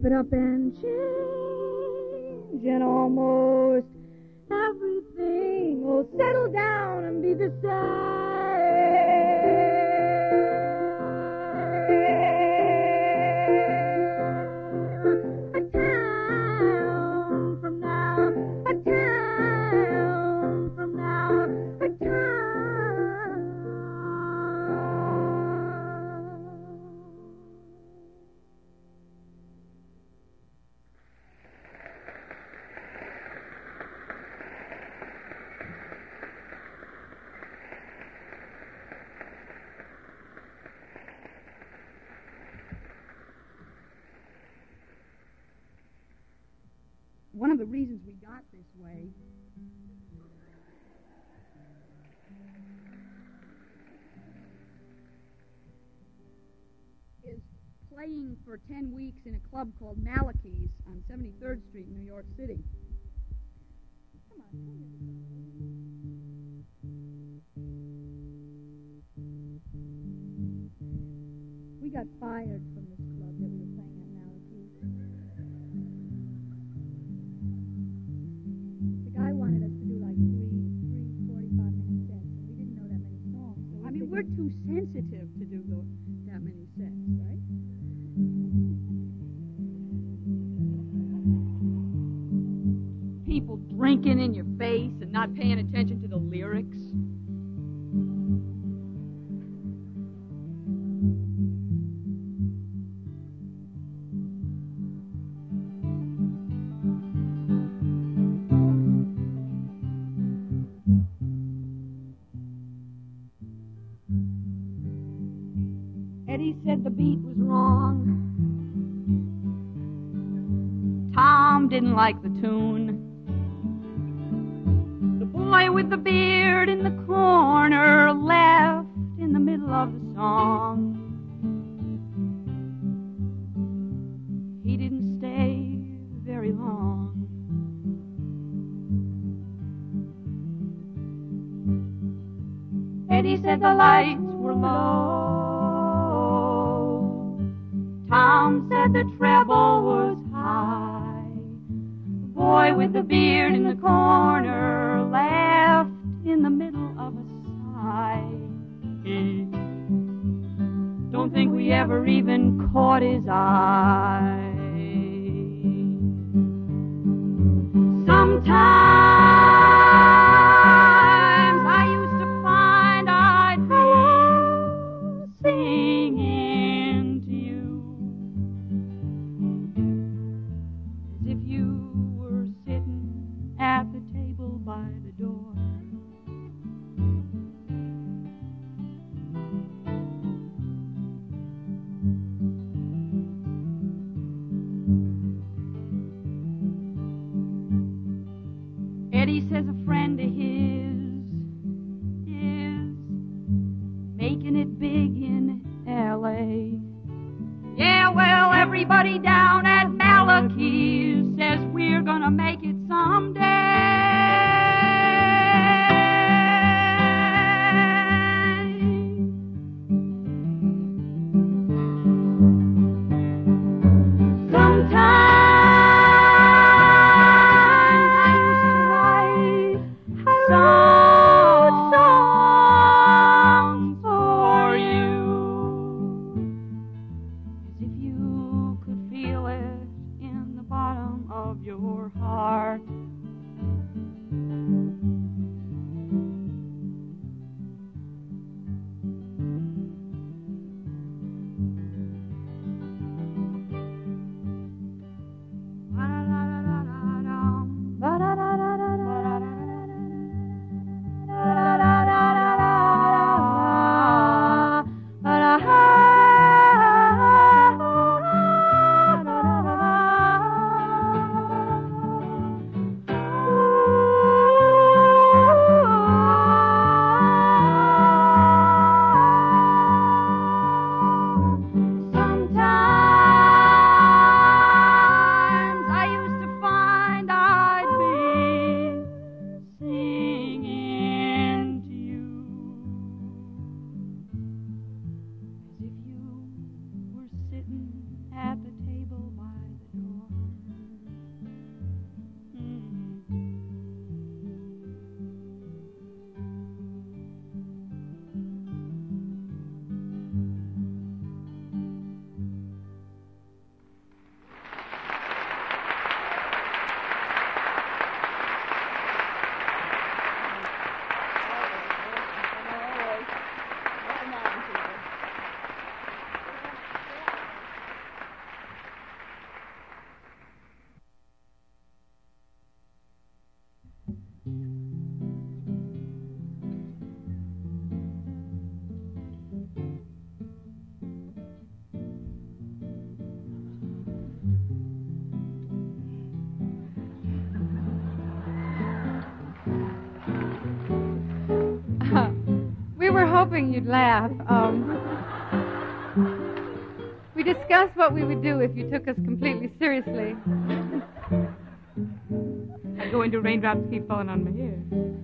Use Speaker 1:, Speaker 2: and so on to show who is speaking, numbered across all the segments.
Speaker 1: step it up and change, and almost everything will settle down and be the same. A town from now, a town from now, a town. One of the reasons we got this way is playing for 10 weeks in a club called Malachi's on 73rd Street in New York City. Come on, come here. We got fired from this club that we were playing at Malachi's. The guy wanted us to do like three 45-minute sets, and we didn't know that many songs. So I mean, we're too sensitive to do that many sets, right? People drinking in your face and not paying attention to the lyrics. Eddie said the beat was wrong. Tom didn't like the tune. The boy with the beard in the corner left in the middle of the song. He didn't stay very long. Eddie said the lights were low. Tom said the treble was high. The boy with the beard in the corner laughed in the middle of a sigh. Don't think we ever even caught his eye. Sometimes I used to find I'd be singing to you as if you were sitting at the table by the door. Eddie says a friend of his is making it big in L.A. Yeah, well, everybody down at Malachi's says we're gonna make it someday.
Speaker 2: hoping you'd laugh. We discussed what we would do if you took us completely seriously.
Speaker 1: I'm going to raindrops keep falling on my hair.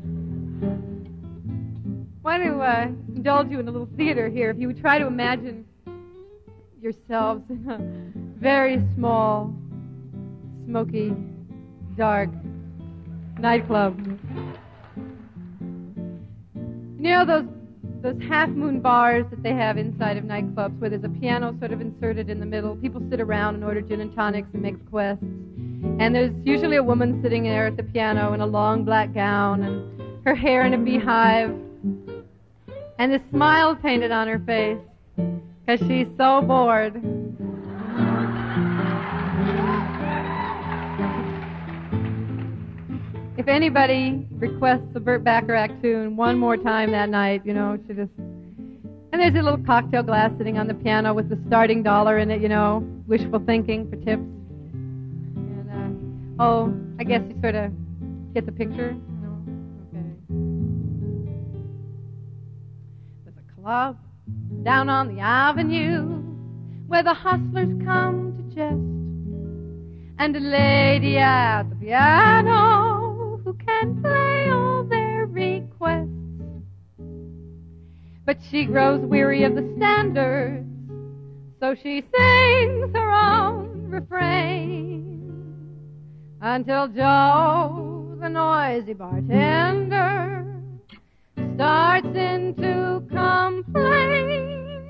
Speaker 2: Want to indulge you in a little theater here. If you would try to imagine yourselves in a very small, smoky, dark nightclub. You know those half-moon bars that they have inside of nightclubs where there's a piano sort of inserted in the middle. People sit around and order gin and tonics and make requests. And there's usually a woman sitting there at the piano in a long black gown and her hair in a beehive. And this smile painted on her face because she's so bored. If anybody requests a Burt Bacharach tune one more time that night, you know, she just... And there's a little cocktail glass sitting on the piano with the starting dollar in it, you know, wishful thinking for tips. And, I guess you sort of get the picture. No? Okay. There's a club down on the avenue where the hustlers come to jest, and a lady at the piano who can play all their requests. But she grows weary of the standards, so she sings her own refrain until Joe, the noisy bartender, starts in to complain.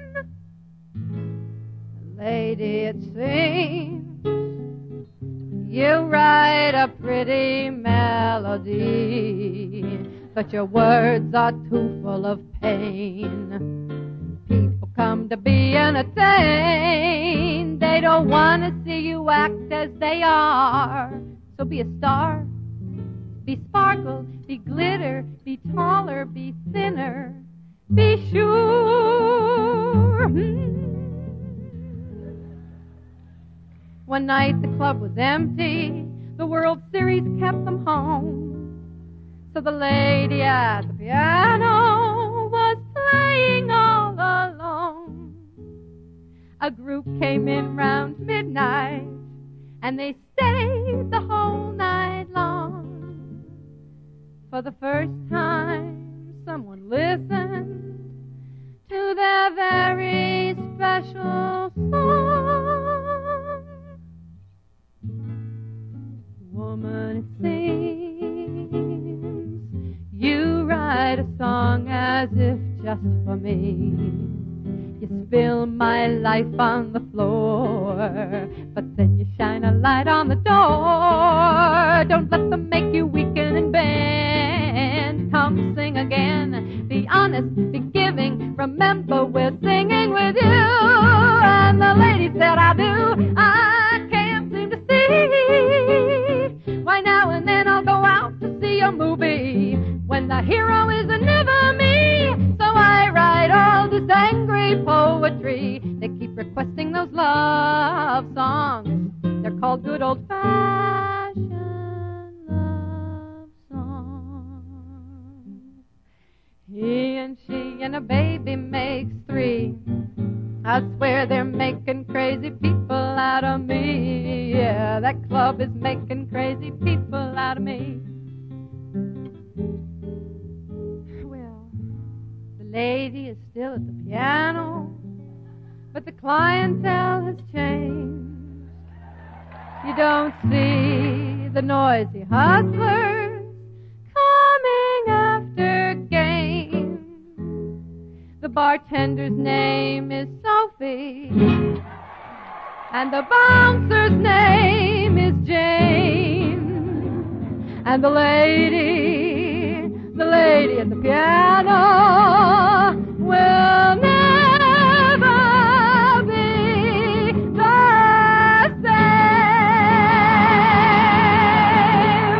Speaker 2: Lady, it seems you write a pretty melody, but your words are too full of pain. People come to be entertained. They don't want to see you act as they are. So be a star, be sparkle, be glitter, be taller, be thinner, be sure. One night the club was empty. The World Series kept them home. So the lady at the piano was playing all alone. A group came in round midnight, and they stayed the whole night long. For the first time, someone listened to their very special song. Woman, it seems you write a song as if just for me. You spill my life on the floor, but then you shine a light on the door. Don't let them make you weaken and bend. Come sing again, be honest, be giving. Remember we're singing with you. And the lady said, I do. I can't seem to see why now and then I'll go out to see a movie when the hero is never me. So I write all this angry poetry. They keep requesting those love songs. They're called good old-fashioned love songs. He and she and a baby makes three. I swear they're making crazy people out of me. Yeah, that club is making crazy people out of me. Well, the lady is still at the piano, but the clientele has changed. You don't see the noisy hustlers coming after games. The bartender's name is Sophie, and the bouncer's name is Jane. And the lady at the piano will never be the same.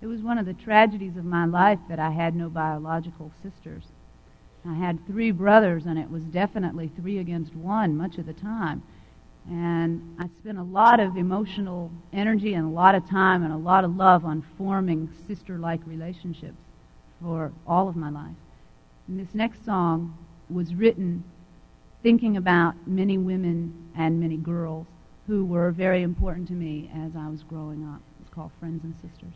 Speaker 1: was one of the tragedies of my life that I had no biological sisters. I had 3 brothers, and it was definitely 3 against 1 much of the time. And I spent a lot of emotional energy and a lot of time and a lot of love on forming sister-like relationships for all of my life. And this next song was written thinking about many women and many girls who were very important to me as I was growing up. It's called Friends and Sisters.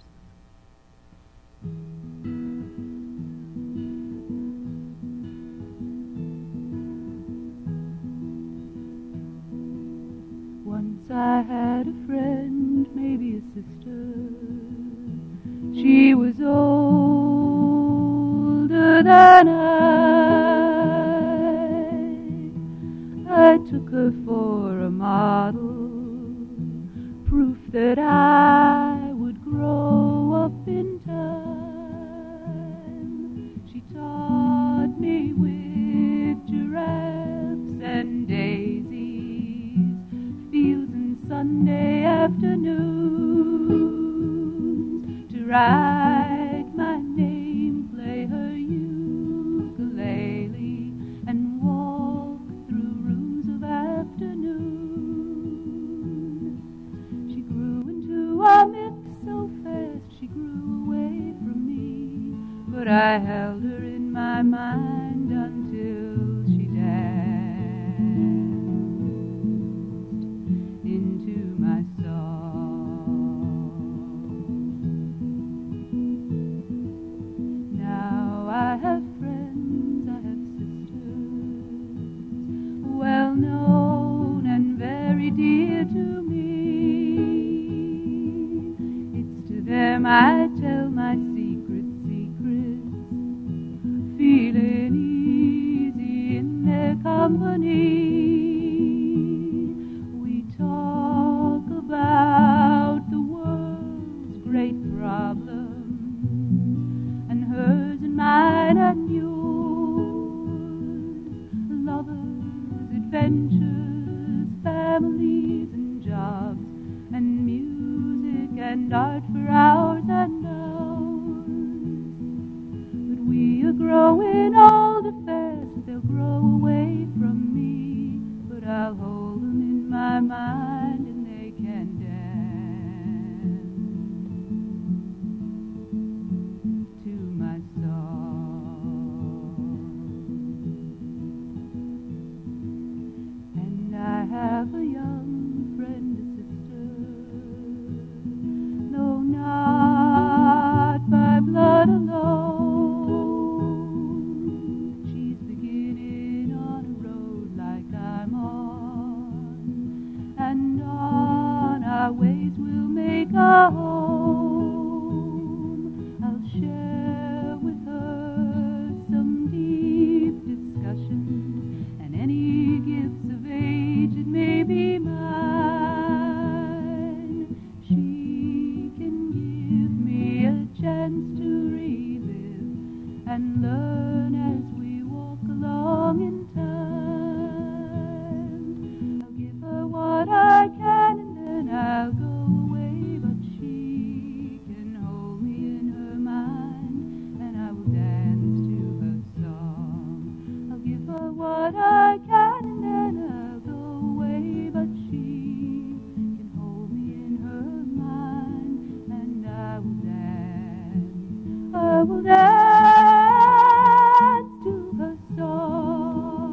Speaker 1: Once I had a friend, maybe a sister. She was older than I took her for a model, proof that I would grow up in time. She taught me with giraffes and daisies, fields and Sunday afternoons, to write my name, play her ukulele, and walk through rooms of afternoon. She grew into a myth so fast, she grew away from me, but I held her in my mind until she danced into my song. Now I have friends, I have sisters, well known and very dear to me. It's to them I tell my secrets, feeling easy in their company. We talk about the world's great problems, and hers and mine and yours, lovers, adventures, families and jobs, and music and art for hours and hours. But we are growing older fast, they'll grow away from me, but I'll hold them in my mind and they can dance to my song. And I have a young friend, a sister, though not by blood alone. She's beginning on a road like I'm on, and on our ways we'll make a home. I'll share with her some deep discussions, and any gifts of age that may be mine. She can give me a chance to relive and learn as we walk along in time. I'll give her what I can and then I'll go away, but she can hold me in her mind and I will dance to her song. I'll give her what I can and then I'll go away, but she can hold me in her mind and I will dance. I will dance to her song.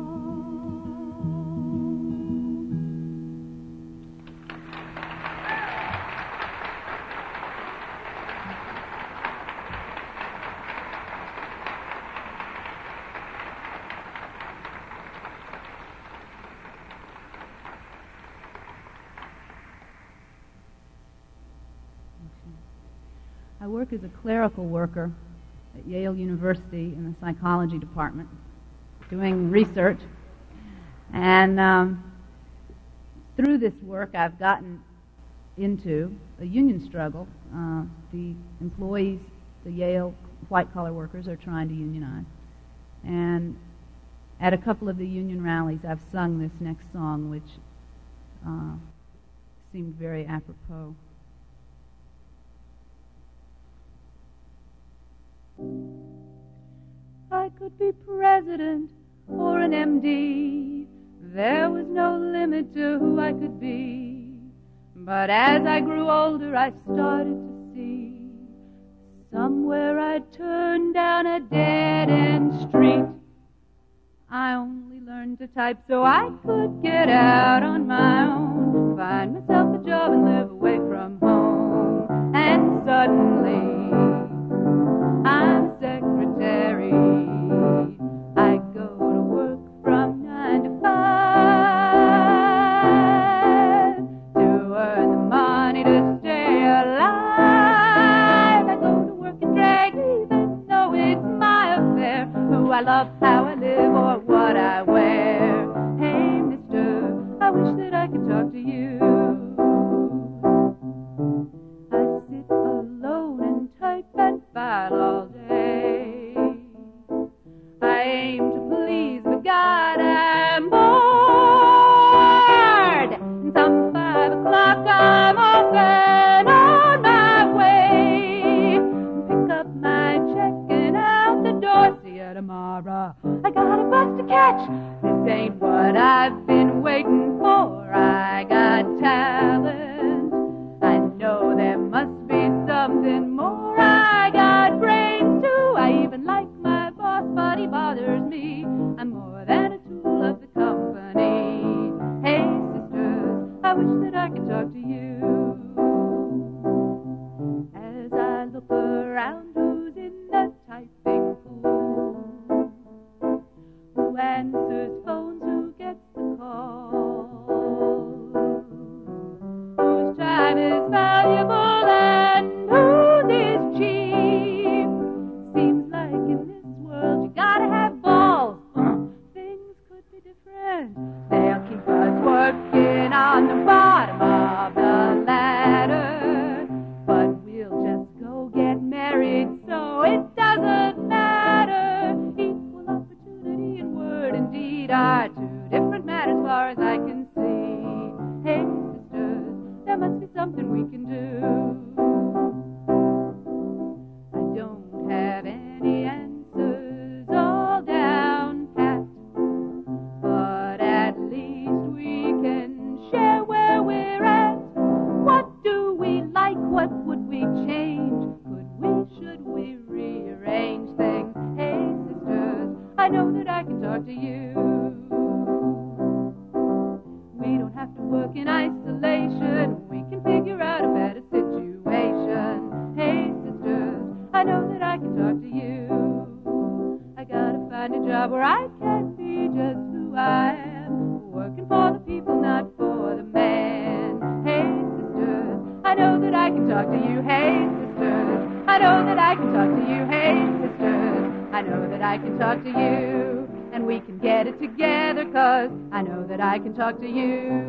Speaker 1: I work as a clerical worker at Yale University in the psychology department, doing research. And through this work, I've gotten into a union struggle. The employees, the Yale white-collar workers, are trying to unionize. And at a couple of the union rallies, I've sung this next song, which seemed very apropos.
Speaker 2: could be president or an MD. There was no limit to who I could be. But as I grew older, I started to see somewhere I'd turn down a dead-end street. I only learned to type so I could get out on my own, find myself a job and live away from home. And suddenly, I'm a secretary. I go to work from 9 to 5 to earn the money to stay alive. I go to work and drag even though it's my affair who I love, how I live, or what I wear. Hey, mister, I wish that I could talk to you. I sit alone and type and file all day. I aim to please, but God, I'm bored. And some 5 o'clock I'm off and on my way. Pick up my check and out the door. See you tomorrow. I got a bus to catch. This ain't what I've been waiting for. I got talent. I know there must be something more. I got brains too. I even like my boss, but he bothers me. I'm more than a tool of the company. Hey, sisters, I wish that I could talk to you. As I look around, who's in the typing pool? Who answers phones? Who gets the calls? Whose time is valuable and whose is cheap? Seems like in this world you gotta have balls. Things could be different. They'll keep us working on the bottom of the ladder, but we'll just go get married so it doesn't matter. Equal opportunity and word and deed are two different matters as far as I can see. Hey, sisters, there must be something we can do. I don't have any answers all down pat, but at least we can share where we're at. What do we like? What would we change? Could we, should we rearrange things? Hey, sisters, I know that I can talk to you. We don't have to work in isolation. We can figure out a better situation. Hey, sisters, I know that I can talk to you. I gotta find a job where I can be just who I am, working for the people, not for the man. Hey, sisters, I know that I can talk to you. Hey, sisters, I know that I can talk to you. Hey, sisters, I know that I can talk to you. And we can get it together, 'cause I know that I can talk to you.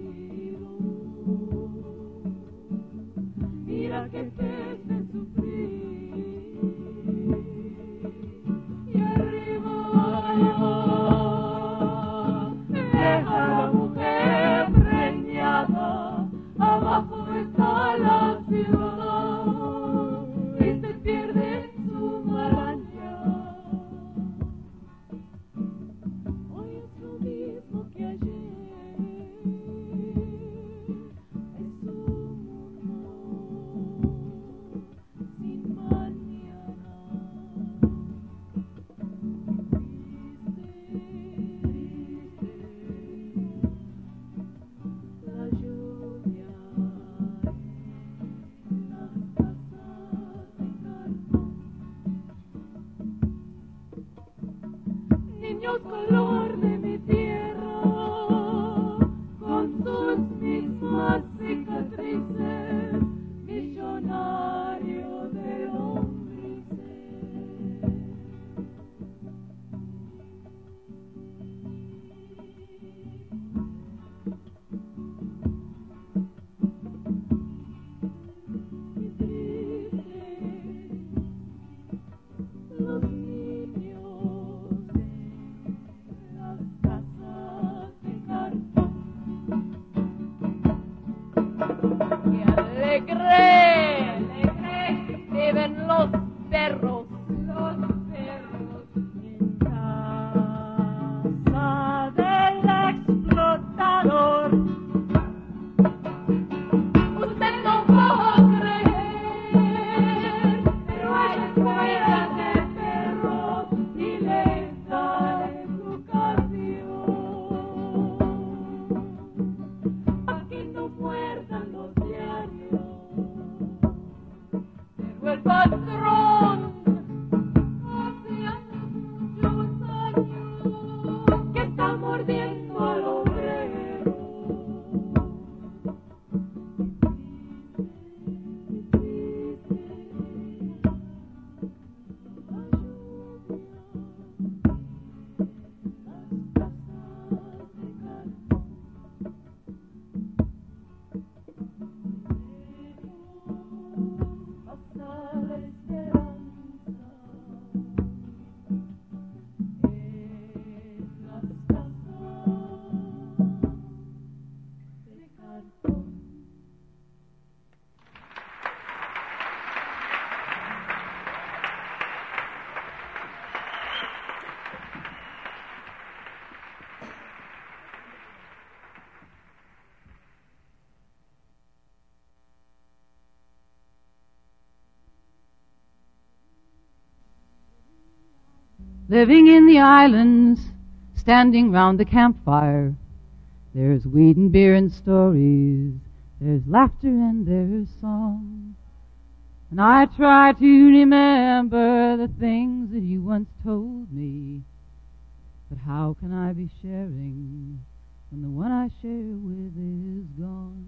Speaker 3: Mira que te hace sufrir. está mordiendo al obrero.
Speaker 4: Living in the islands, standing round the campfire, there's weed and beer and stories, there's laughter and there's song. And I try to remember the things that you once told me, but how can I be sharing when the one I share with is gone?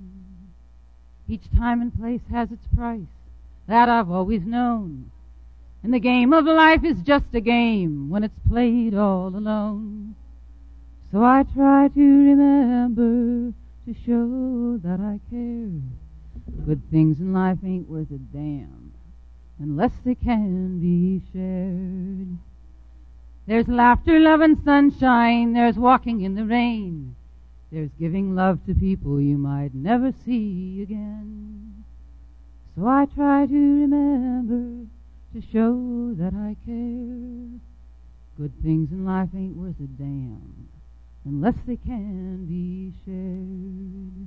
Speaker 4: Each time and place has its price, that I've always known. And the game of life is just a game when it's played all alone. So I try to remember to show that I care. Good things in life ain't worth a damn unless they can be shared. There's laughter, love, and sunshine. There's walking in the rain. There's giving love to people you might never see again. So I try to remember to show that I care. Good things in life ain't worth a damn unless they can be shared.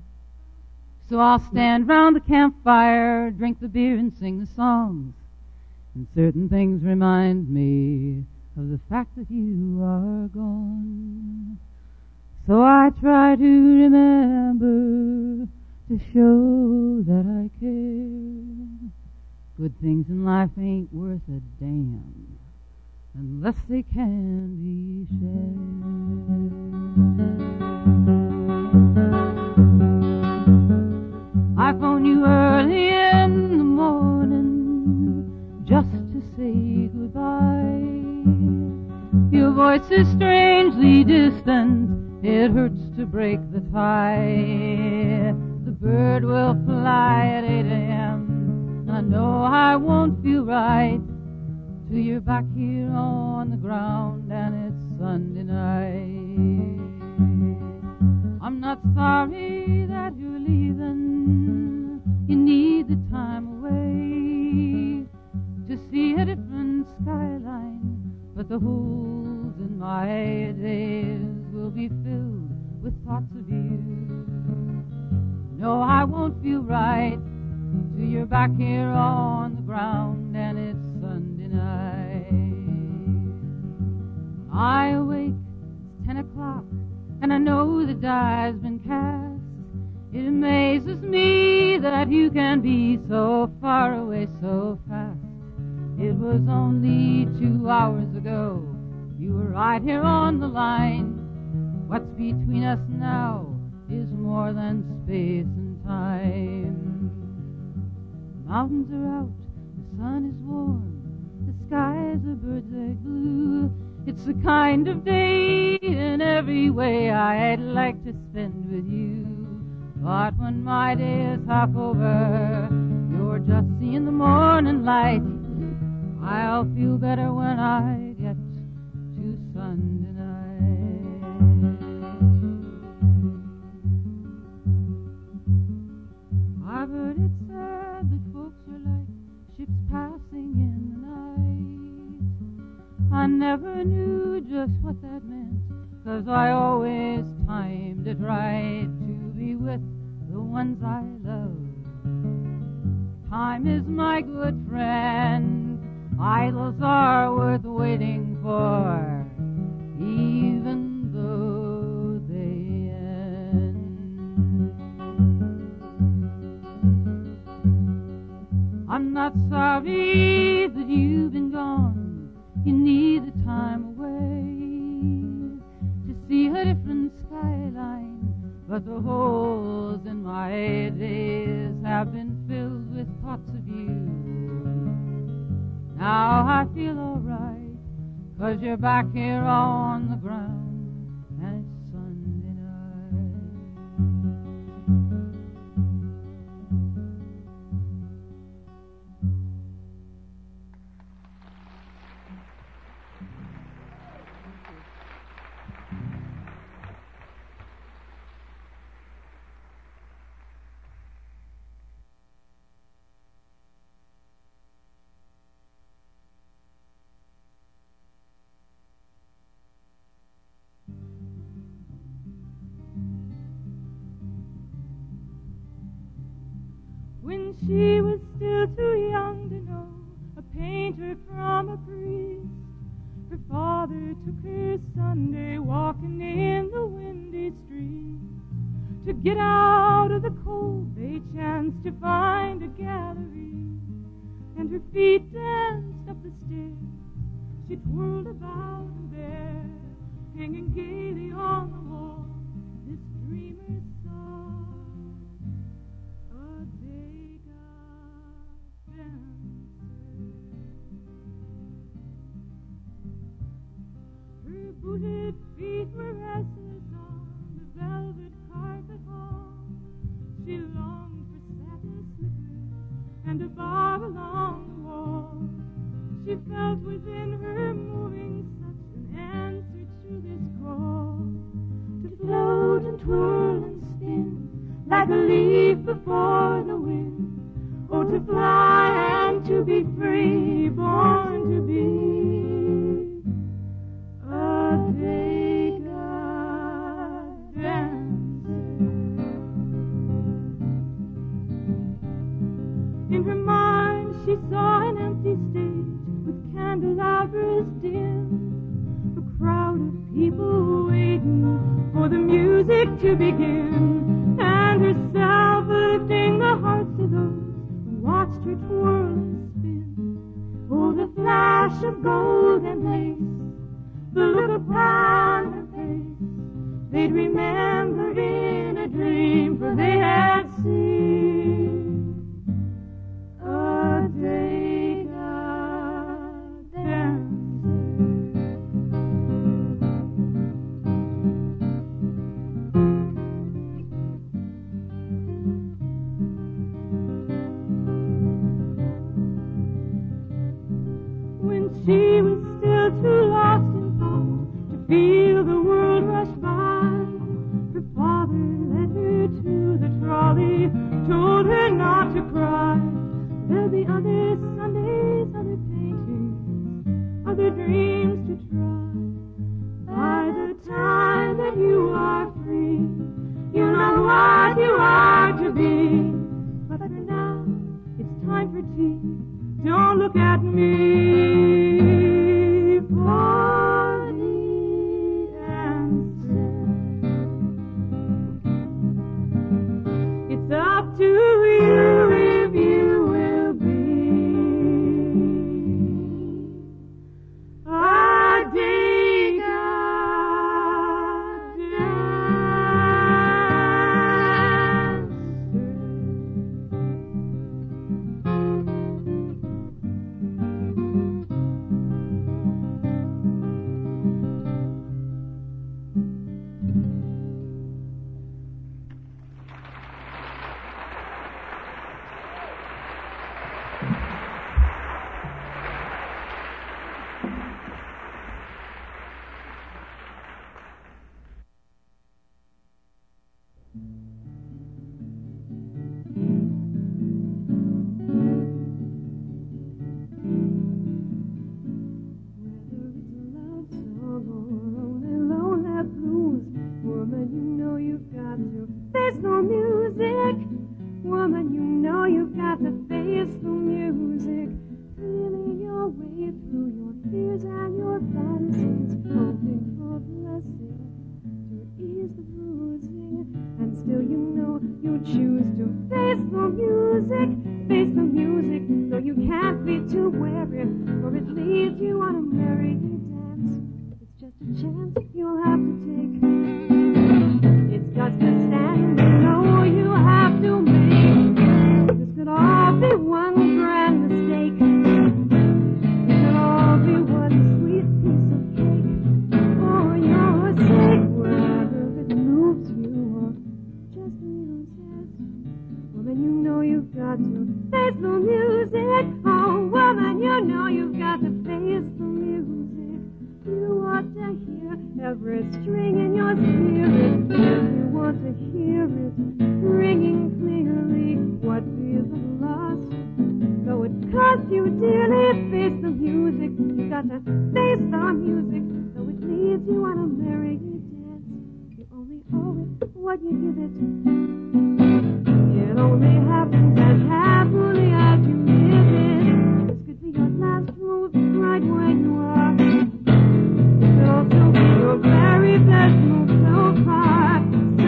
Speaker 4: So I'll stand round the campfire, drink the beer and sing the songs. And certain things remind me of the fact that you are gone. So I try to remember to show that I care. Good things in life ain't worth a damn unless they can be shared. I phone you early in the morning just to say goodbye. Your voice is strangely distant, it hurts to break the tie. The bird will fly at 8 a.m. I know I won't feel right till you're back here on the ground and it's Sunday night. I'm not sorry that you're leaving. You need the time away to see a different skyline, but the holes in my days will be filled with thoughts of you. No, I won't feel right till you're back here on the ground and it's Sunday night. I awake, it's 10 o'clock, and I know the die's been cast. It amazes me that you can be so far away so fast. It was only 2 hours ago you were right here on the line. What's between us now is more than space and time. Mountains are out, the sun is warm, the skies are bird's egg blue. It's the kind of day in every way I'd like to spend with you. But when my day is half over, you're just seeing the morning light. I'll feel better when I get to Sunday night. I've heard it said that folks are like ships passing in the night. I never knew just what that meant, 'cause I always timed it right to be with the ones I love. Time is my good friend. Idols are worth waiting for, even though they end. I'm not sorry that you've been gone. You need the time away to see a but the holes in my days have been filled with thoughts of you. Now I feel alright, 'cause you're back here on the ground, and it's Sunday night.
Speaker 3: When she was still too young to know a painter from a priest, her father took her Sunday walking in the windy street. To get out of the cold, they chanced to find a gallery, and her feet danced up the stairs. She twirled about there, hanging gaily on the wall, this dreamer saw. Her booted feet were restless on the velvet carpet hall. She longed for satin slippers and a bob along the wall. She felt within her moving such an answer to this call, to float and twirl and spin like a leaf before the wind. Oh, to fly and to be free, born to be a day-god dancer. In her mind she saw an empty stage with candelabras dim, a crowd of people waiting for the music to begin, and herself lifting the hearts of those watched her twirl and spin. Oh, the flash of gold and lace, the look upon her face, they'd remember in a dream, for they had seen a day-god dancer. She was still too lost in thought to feel the world rush by. Her father led her to the trolley, told her not to cry. There'll be other Sundays, other paintings, other dreams to try. By the time that you are free, you know what you are to be. But for now, it's time for tea. Don't look at me for the answer. It's up to you if you will be a day-god dancer. Face the music, woman, you know you've got to face the music. Feeling your way through your fears and your fantasies, hoping for blessing to ease the bruising. And still you know you choose to face the music, though you can't be too wary, for it leads you on a merry dance. It's just a chance you'll have to take. It's just a stand. what you give it. It only happens as happily as you live it. This could be your last move right where you are. It could also be your very best move so far. So,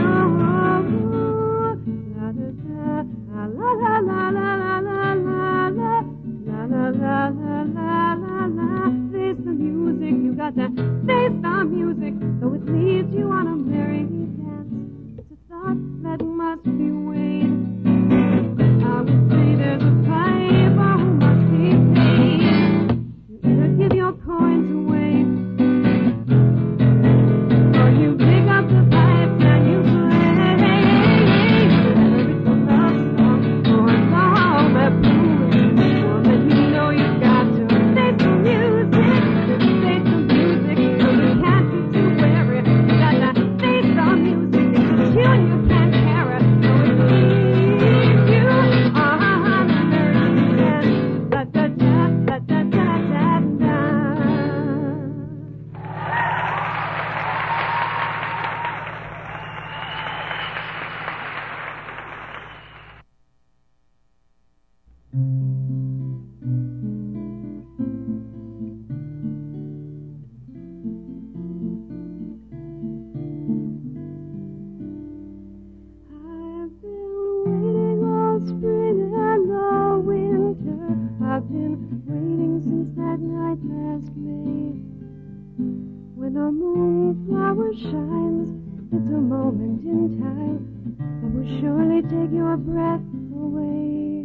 Speaker 3: la da da, la la la la la la la la la la la la la la. Face the music, you got to face the music, though it leads you on a merry dance. It's a thought that must be weighed. I would say there's a piper who must be paid. You either give your coins away, or you dig up the pipes and you play. Whether it's a love song or a song that proves, well, then you know you've got to face the music. Face the music, so you can't be too wary. You got to face the music. It's a tune you can't carry, so it leaves you on the merry dance. Da da da da da da da da. I've been waiting all spring and all winter. I've been waiting since that night last May. When the moonflower shines, it's a moment in time that will surely take your breath away.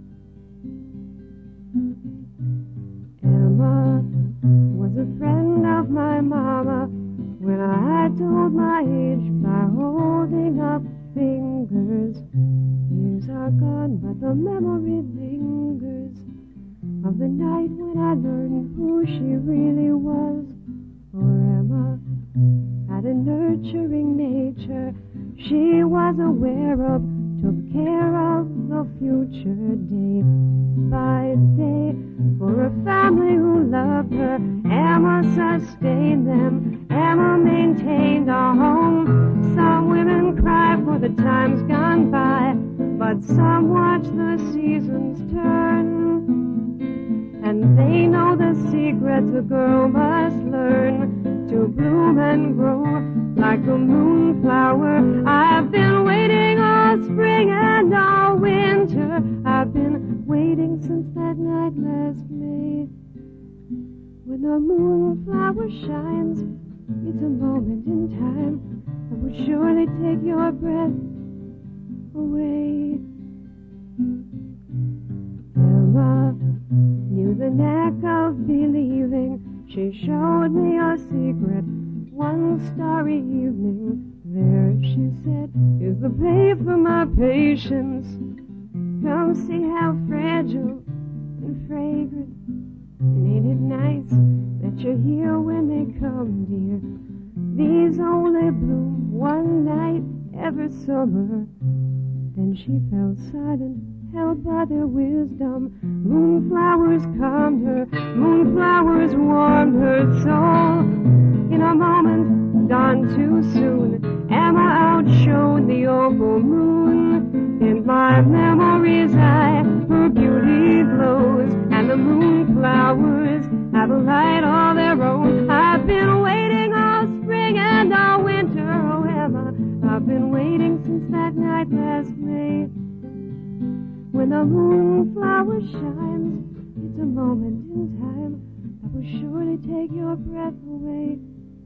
Speaker 3: Emma was a friend of my mama when I told my age by holding up fingers. Years are gone, but the memory lingers of the night when I learned who she really was. For Emma had a nurturing nature she was aware of, took care of the future day by day. For a family who loved her, Emma sustained them. Emma maintained a home. Some women cry for the times gone by, but some watch the seasons turn. And they know the secrets a girl must learn to bloom and grow like a moonflower. I've been waiting all spring and all winter. I've been waiting since that night last May. When the moonflower shines, it's a moment in time that will surely take your breath away. Emma knew the knack of believing. She showed me a secret one starry evening. There, she said, is the pay for my patience. Come see how fragile and fragrant. And ain't it nice that you're here when they come, dear? These only bloom one night every summer. Then she fell silent, held by their wisdom. Moonflowers calmed her, moonflowers warmed her soul. In a moment, gone too soon, Emma outshone the opal moon. In my memory's eye, her beauty glows, and the moonflowers have a light all their own. I've been waiting all spring and all winter, oh Emma, I've been waiting since that night last May. When the moonflower shines, it's a moment in time that will surely take your breath away.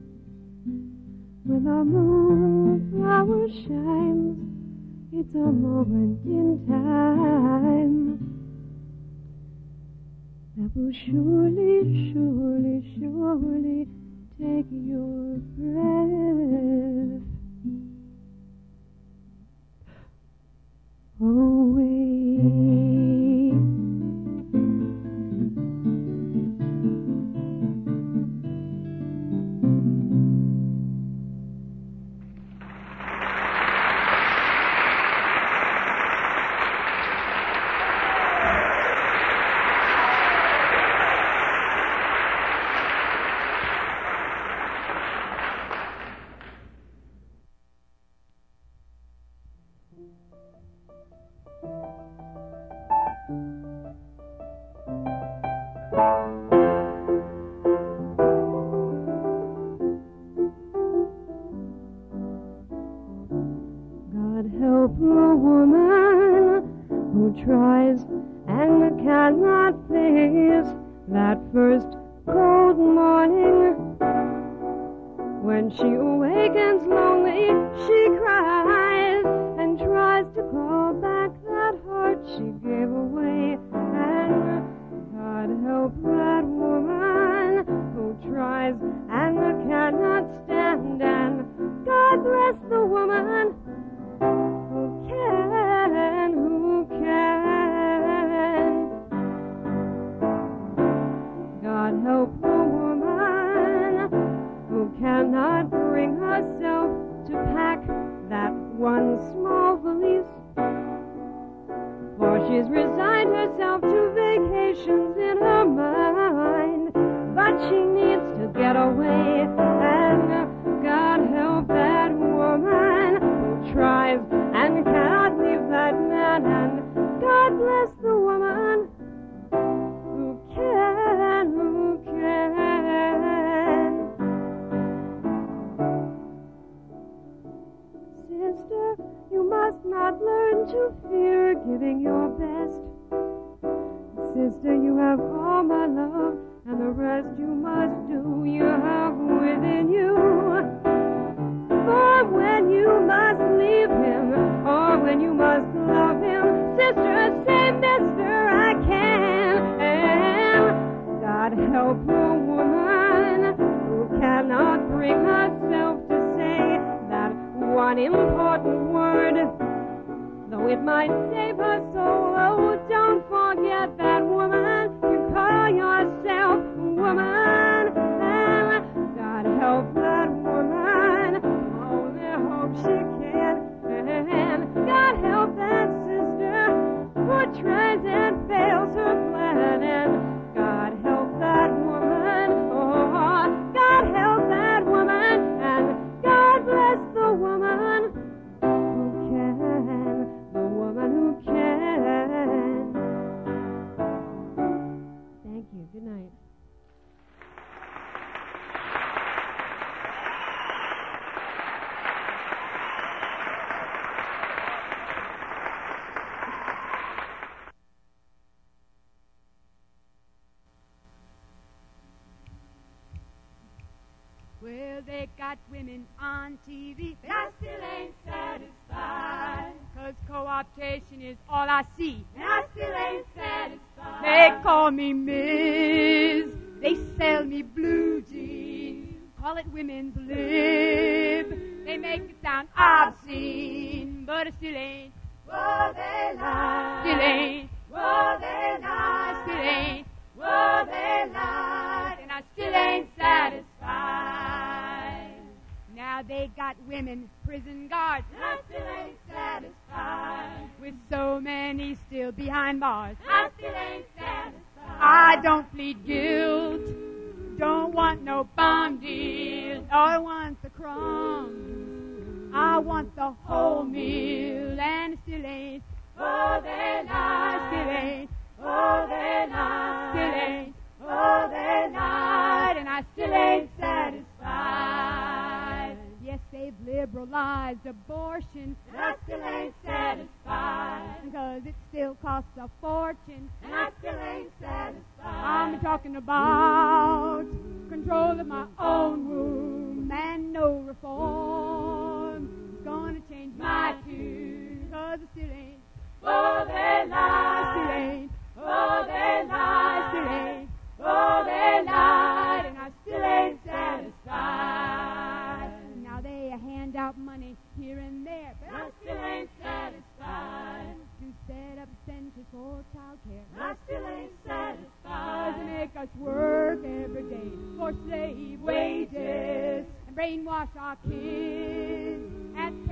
Speaker 3: When the moonflower shines, it's a moment in time that will surely, surely, surely take your breath away. help the woman who tries and cannot face that first cold morning. When she awakens lonely, she cries and tries to call back that heart she gave away. And God help that woman who tries and cannot stand. And God bless the woman who can, who can. God help the woman who cannot bring herself to pack that one small valise. For she's resigned herself to vacations in her mind, but she needs to get away. And God help that woman who tries and cannot leave that man. And God bless the woman who can, who can. Sister, you must not learn to fear giving your best. Sister, you have all my love, and the rest you must do, you have within you. For when you must leave him, or when you must love him, sister, say, mister, I can. And God help the woman who cannot bring herself to say that one important word, though it might save her soul. Oh, don't forget that woman. You call yourself woman. And God help that woman. Only hope she can. And God help that sister who tries and fails her plan. And God help that woman. Oh, God help that woman. And God bless the woman who can, the woman who can. Thank you. Good night.
Speaker 1: Well, they got women on TV, but I still ain't satisfied. 'Cause co-optation is all I see, and I still ain't satisfied. They call me Miss, they sell me blue jeans, call it women's lib. They make it sound obscene, but I still ain't. Whoa, they lie. Still ain't. Whoa, they lie. Still ain't. Whoa, they lie. And I still ain't satisfied. Now they got women prison guards, and I still ain't satisfied. With so many still behind bars, I still ain't satisfied. I don't plead guilt, don't want no bomb deal. I want the crumbs, I want the whole meal, and still ain't. Oh, they lie. Still ain't. Oh, they lie. Still ain't. Oh, they lied, and I still ain't satisfied. Yes, they've liberalized abortion, and I still ain't satisfied. Because it still costs a fortune, and I still ain't satisfied. I'm talking about control of my own womb, and no reform is gonna change my tune. Because I still ain't. Oh, they lie. Still ain't. Oh, they lie. Still ain't. Oh, they lied, and I still ain't satisfied. Now they hand out money here and there, but I still ain't satisfied. To set up centers for child care, I still ain't satisfied. They make us work every day for slave wages and brainwash our kids at